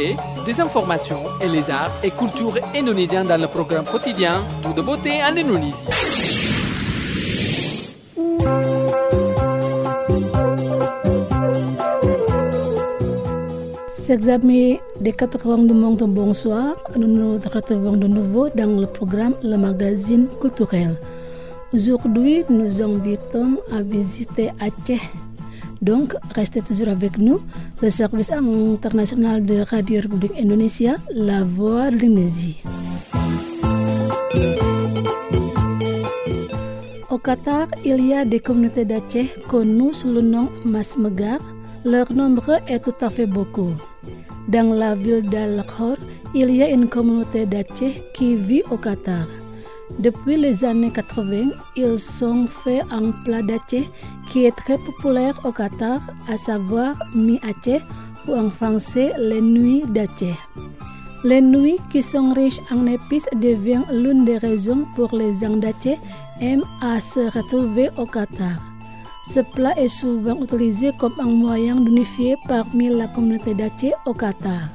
l'actualité, des informations et les arts et cultures indonésiens dans le programme quotidien Tout de beauté en Indonésie. Chers amis des quatre coins du monde, bonsoir. Nous nous retrouvons de nouveau dans le programme Le Magazine Culturel. Aujourd'hui, nous invitons à visiter Aceh. Donc, restez toujours avec nous. Le service international de Radio République Indonésia, La Voix de l'Indonésie. Au Qatar, il y a des communautés d'Aceh connues sous le nom Mas Megar. Leur nombre est tout à fait beaucoup. Dans la ville d'Al-Khor, il y a une communauté d'Aceh qui vit au Qatar. Depuis les années 80, ils sont faits un plat d'Aceh qui est très populaire au Qatar, à savoir mi Aceh ou en français les nouilles d'Aceh. Les nouilles qui sont riches en épices deviennent l'une des raisons pour les gens d'Aceh aiment à se retrouver au Qatar. Ce plat est souvent utilisé comme un moyen d'unifier parmi la communauté d'Aceh au Qatar.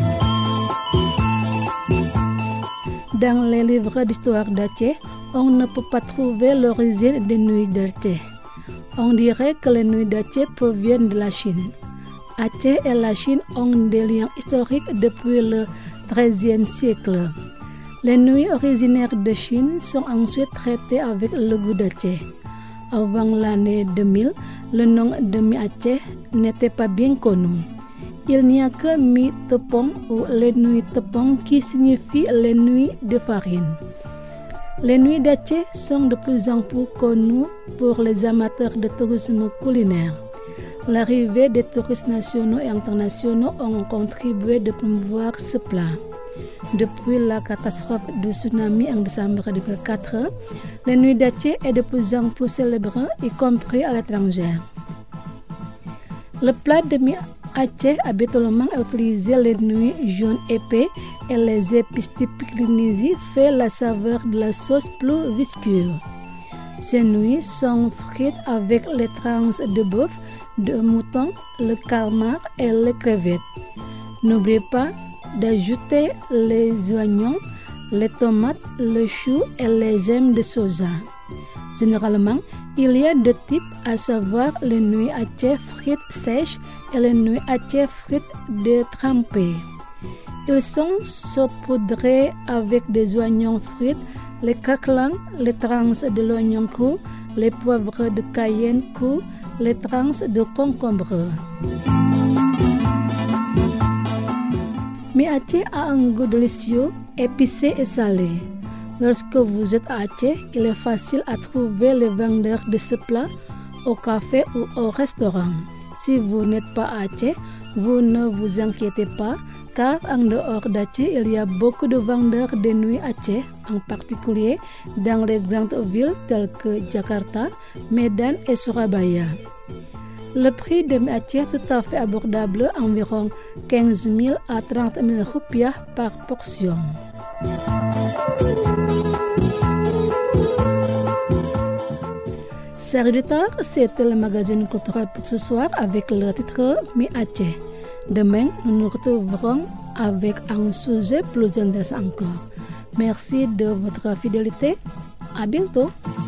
Dans les livres d'histoire d'Aceh, on ne peut pas trouver l'origine des nouilles d'Aceh. On dirait que les nouilles d'Aceh proviennent de la Chine. Aceh et la Chine ont des liens historiques depuis le XIIIe siècle. Les nouilles originaires de Chine sont ensuite traitées avec le goût d'Aceh. Avant l'année 2000, le nom de mi Aceh n'était pas bien connu. Il n'y a que mi tepong ou les nouilles tepong qui signifient les nouilles de farine. Les nouilles d'Aceh sont de plus en plus connues pour les amateurs de tourisme culinaire. L'arrivée des touristes nationaux et internationaux ont contribué de promouvoir ce plat. Depuis la catastrophe du tsunami en décembre 2004, les nouilles d'Aceh est de plus en plus célèbre, y compris à l'étranger. Le plat de mi Aceh habituellement utilise les nouilles jaunes épais et les épices typiques d'Indonésie fait la saveur de la sauce plus visqueuse. Ces nouilles sont frites avec les tranches de bœuf, de mouton, le calmar et les crevettes. N'oubliez pas d'ajouter les oignons, les tomates, le chou et les gemmes de soja. Généralement, il y a deux types, à savoir les nouilles Aceh frites sèches et les nouilles Aceh frites détrempées. Ils sont saupoudrés avec des oignons frits, les craquelins, les tranches de l'oignon cru, les poivres de cayenne crus, les tranches de concombre. Mi Aceh a un goût délicieux, épicé et salé. Lorsque vous êtes à Aceh, il est facile à trouver les vendeurs de ce plat au café ou au restaurant. Si vous n'êtes pas à Aceh, vous ne vous inquiétez pas, car en dehors d'Aceh, il y a beaucoup de vendeurs de nouilles Aceh, en particulier dans les grandes villes telles que Jakarta, Medan et Surabaya. Le prix de mi Aceh est tout à fait abordable, environ 15 000 à 30 000 rupiah par portion. Chers auditeurs, c'était le magazine culturel pour ce soir avec le titre Mi Aceh. Demain, nous nous retrouverons avec un sujet plus intéressant encore. Merci de votre fidélité. À bientôt.